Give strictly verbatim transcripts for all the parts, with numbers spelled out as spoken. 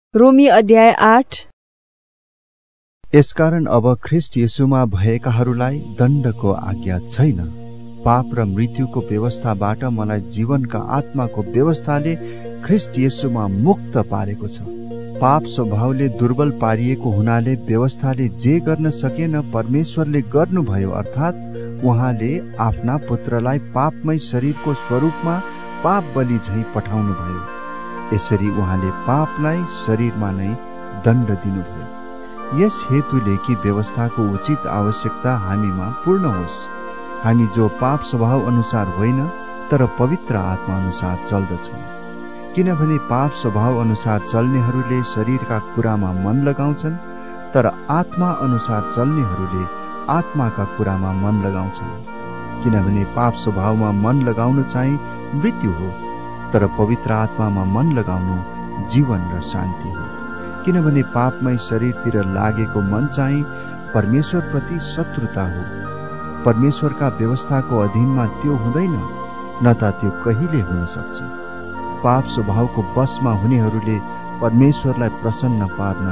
रोमी अध्याय आठ। यसकारण अब ख्रीष्ट येशूमा भएकाहरूलाई दण्डको आज्ञा छैन। पाप र मृत्युको व्यवस्थाबाट मलाई जीवनका आत्माको व्यवस्थाले ख्रीष्ट येशूमा मुक्त पारेको छ। पाप स्वभावले दुर्बल पारिएको हुनाले व्यवस्थाले जे गर्न सकेन परमेश्वरले गर्नुभयो, अर्थात् उहाँले आफ्ना पुत्रलाई पापमय शरीरको स्वरूपमा पाप बलि झैं पठाउनु भयो। यसरी उहाँले पापलाई शरीरमा नै दण्ड दिनुभयो। यस हेतुले कि व्यवस्थाको उचित आवश्यकता हामीमा पूर्ण होस्। हामी जो पाप स्वभाव अनुसार होइन तर पवित्र आत्मा अनुसार चल्दछौँ। किनभने पाप स्वभाव अनुसार चल्नेहरूले शरीरका कुरामा मन लगाउँछन्, तर आत्मा अनुसार चल्नेहरूले आत्माका कुरामा मन लगाउँछन्। किनभने पाप स्वभावमा मन लगाउनु चाहिँ मृत्यु हो, तर पवित्र आत्मामा मन लगाउनु जीवन र शान्ति हो। किनभने पापमय शरीरतिर लागेको मन चाहिँ परमेश्वर प्रति शत्रुता हो। परमेश्वरका व्यवस्थाको अधीनमा त्यो हुँदैन, न त त्यो कहिले हुन सक्छ। पाप स्वभावको वशमा हुनेहरूले परमेश्वरलाई प्रसन्न पार्न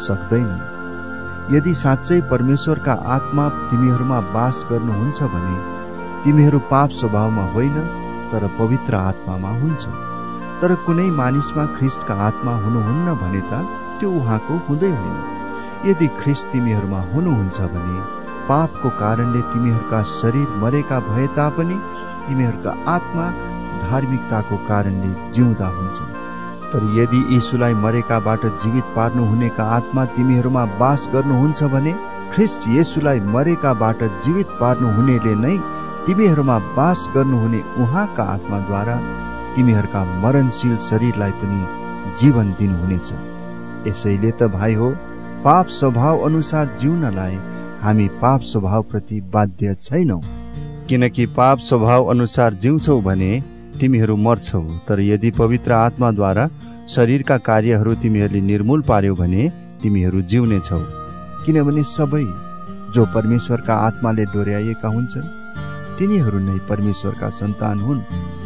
सक्दैनन्। यदि साँच्चै परमेश्वरका आत्मा तिमीहरूमा वास गर्नुहुन्छ भने तिमीहरू पाप स्वभावमा होइन तर पवित्र आत्मामा हुन्छ। तर कुनै मानिसमा ख्रीष्टका आत्मा हुनुहुन्न भने त त्यो उहाँको हुँदै होइन। यदि ख्रीष्ट तिमीहरूमा हुनुहुन्छ भने पापको कारणले तिमीहरूका शरीर मरेका भए तापनि तिमीहरूका आत्मा धार्मिकताको कारणले जिउँदा हुन्छन्। तर यदि यीशुलाई मरेकाबाट जीवित पार्नु हुनेका आत्मा तिमीहरूमा वास गर्नुहुन्छ भने ख्रीष्ट येशूलाई मरेकाबाट जीवित पार्नु हुनेले नै तिमीहरूमा वास गर्नुहुने उहाँका आत्माद्वारा तिमीहरूका मरणशील शरीरलाई पनि जीवन दिनुहुनेछ। यसैले त भाइ हो, पाप स्वभाव अनुसार जिउनलाई हामी पाप स्वभावप्रति बाध्य छैनौँ। किनकि पाप स्वभाव अनुसार जिउँछौ भने तिमीहरू मर्छौ, तर यदि पवित्र आत्माद्वारा शरीरका कार्यहरू तिमीहरूले निर्मूल पार्यौ भने तिमीहरू जिउनेछौ। किनभने सबै जो परमेश्वरका आत्माले डोर्याइएका हुन्छन् तिनीहरू नै परमेश्वरका सन्तान हुन्।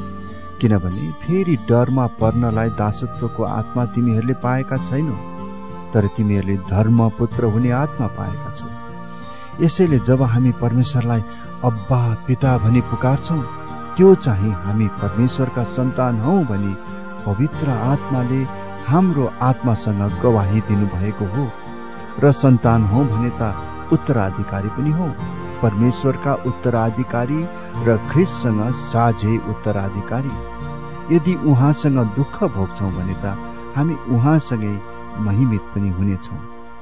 किनभने फेरि डरमा पर्नलाई दासत्वको आत्मा तिमीहरूले पाएका छैनौ, तर तिमीहरूले धर्मपुत्र हुने आत्मा पाएका छौ। यसैले जब हामी परमेश्वरलाई अब्बा पिता भनी पुकार्छौँ त्यो चाहिँ हामी परमेश्वरका सन्तान हौ भनी पवित्र आत्माले हाम्रो आत्मासँग गवाही दिनुभएको हो। र सन्तान हौ भने त उत्तराधिकारी पनि हौ, परमेश्वरका उत्तराधिकारी र ख्रीष्टसँग साझै उत्तराधिकारी। यदि उहाँसँग दुःख भोग्छौँ भने त हामी उहाँसँगै महिमित पनि हुनेछौँ।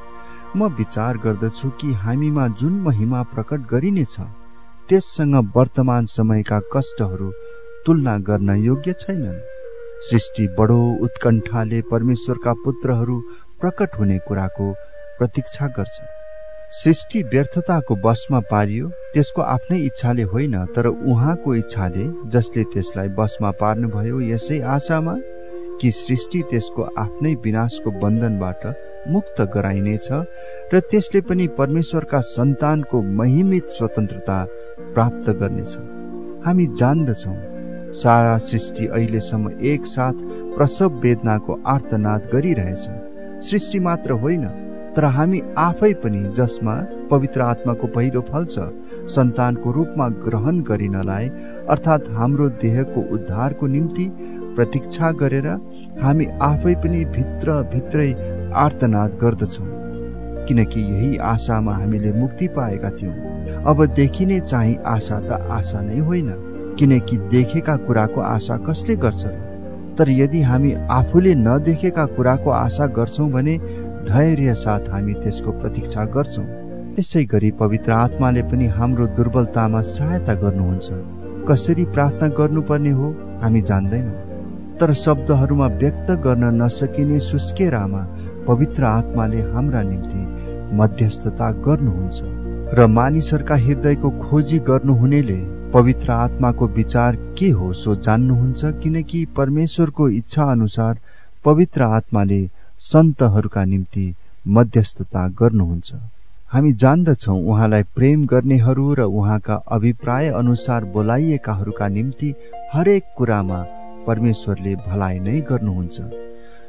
म विचार गर्दछु कि हामीमा जुन महिमा प्रकट गरिनेछ त्यससँग वर्तमान समयका कष्टहरू तुलना गर्न योग्य छैनन्। सृष्टि बडो उत्कण्ठाले परमेश्वरका पुत्रहरू प्रकट हुने कुराको प्रतीक्षा गर्छ। सृष्टि व्यर्थताको वशमा पारियो, त्यसको आफ्नै इच्छाले होइन तर उहाँको इच्छाले, जसले त्यसलाई वशमा पार्नुभयो, यसै आशामा कि सृष्टि त्यसको आफ्नै विनाशको बन्धनबाट मुक्त गराइनेछ र त्यसले पनि परमेश्वरका सन्तानको महिमित स्वतन्त्रता प्राप्त गर्नेछ। हामी जान्दछौँ सारा सृष्टि अहिलेसम्म एक साथ प्रसव वेदनाको आर्तनाद गरिरहेछ। सृष्टि मात्र होइन तर हामी आफै पनि, जसमा पवित्र आत्माको पहिलो फल छ, सन्तानको रूपमा ग्रहण गरिनलाई, अर्थात् हाम्रो देहको उद्धारको निम्ति प्रतीक्षा गरेर हामी आफै पनि भित्र भित्रै आर्तनाद गर्दछौँ। किनकि यही आशामा हामीले मुक्ति पाएका थियौँ। अब देखिने चाहिँ आशा त आशा नै होइन, किनकि देखेका कुराको आशा कसले गर्छ र? तर यदि हामी आफूले नदेखेका कुराको आशा गर्छौँ भने धैर्य साथ हामी त्यसको प्रतीक्षा गर्छौँ। त्यसै गरी पवित्र आत्माले पनि हाम्रो दुर्बलतामा सहायता गर्नुहुन्छ। कसरी प्रार्थना गर्नुपर्ने हो हामी जान्दैनौँ, तर शब्दहरूमा व्यक्त गर्न नसकिने सुस्केरामा पवित्र आत्माले हाम्रा निम्ति मध्यस्थता गर्नुहुन्छ। र मानिसहरूका हृदयको खोजी गर्नुहुनेले पवित्र आत्माको विचार के हो सो जान्नुहुन्छ, किनकि परमेश्वरको इच्छा अनुसार पवित्र आत्माले सन्तहरूका निम्ति मध्यस्थता गर्नुहुन्छ। हामी जान्दछौँ उहाँलाई प्रेम गर्नेहरू र उहाँका अभिप्राय अनुसार बोलाइएकाहरूका निम्ति हरेक कुरामा परमेश्वरले भलाइ नै गर्नुहुन्छ।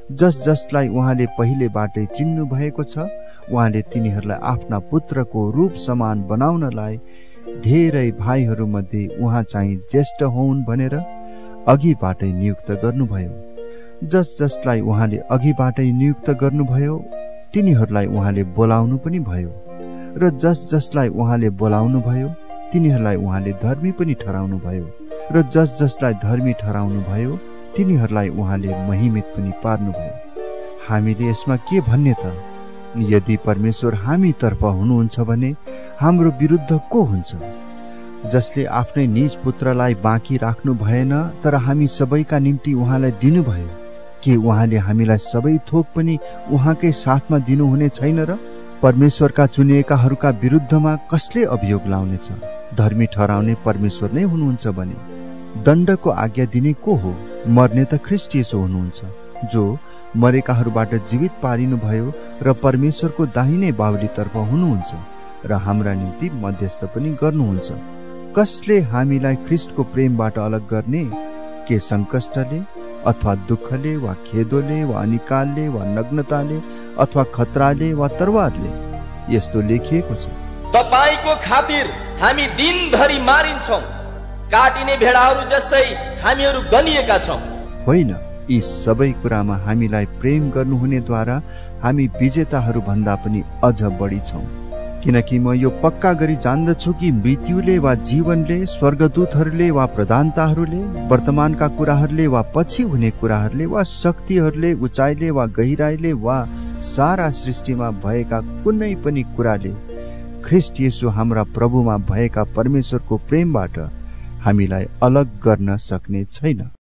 जस जसलाई उहाँले पहिलेबाटै चिन्नु भएको छ उहाँले तिनीहरूलाई आफ्ना पुत्रको रूप समान बनाउनलाई धेरै भाइहरू मध्ये उहाँ चाहिँ ज्येष्ठ हुन् भनेर अघिबाटै नियुक्त गर्नुभयो। जस जसलाई उहाँले अघिबाटै नियुक्त गर्नुभयो तिनीहरूलाई उहाँले बोलाउनु पनि भयो र जस जसलाई उहाँले बोलाउनु भयो तिनीहरूलाई उहाँले धर्मी पनि ठहराउनु भयो र जस जसलाई धर्मी ठहराउनु भयो तिनीहरूलाई उहाँले महिमित पनि पार्नुभयो। हामीले यसमा के भन्ने त? यदि परमेश्वर हामीतर्फ हुनुहुन्छ भने हाम्रो विरुद्ध को हुन्छ? जसले आफ्नै निज पुत्रलाई बाँकी राख्नु भएन तर हामी सबैका निम्ति उहाँलाई दिनुभयो, के उहाँले हामीलाई सबै थोक पनि उहाँकै साथमा दिनुहुने छैन र? परमेश्वरका चुनिएकाहरूका विरुद्धमा कसले अभियोग लाउनेछ? धर्मी ठहराउने परमेश्वर नै हुनुहुन्छ भने दण्डको आज्ञा दिने को हो? मर्ने त ख्रीष्ट येशू हुनुहुन्छ, जो मरेकाहरूबाट जीवित पारिनु भयो र परमेश्वरको दाहिने बाहुलीतर्फ हुनुहुन्छ र हाम्रा निम्ति मध्यस्थ पनि गर्नुहुन्छ। कसले हामीलाई ख्रीष्टको प्रेमबाट अलग गर्ने? के संकष्टले अथवा दुःखले वा खेदोले वा अनिकालले वा नग्नताले अथवा खतराले वा तरवारले? यस्तो लेखिएको छ, तपाईको खातिर हामी दिनभरि मारिन्छौं, काटिने भेडाहरू जस्तै हामीहरू गनिएका छौं। होइन, यी सबै कुरामा हामीलाई प्रेम गर्नुहुनेद्वारा हामी विजेताहरू भन्दा पनि अझ बढी छौं। किनकि म यो पक्का गरी जान्दछु कि मृत्युले वा जीवनले, स्वर्गदूतहरूले वा प्रधानताहरूले, वर्तमानका कुराहरूले वा पछि हुने कुराहरूले वा शक्तिहरूले, उचाइले वा गहिराईले वा सारा सृष्टिमा भएका कुनै पनि कुराले ख्रीष्ट येशू हाम्रा प्रभुमा भएका परमेश्वरको प्रेमबाट हामीलाई अलग गर्न सक्ने छैन।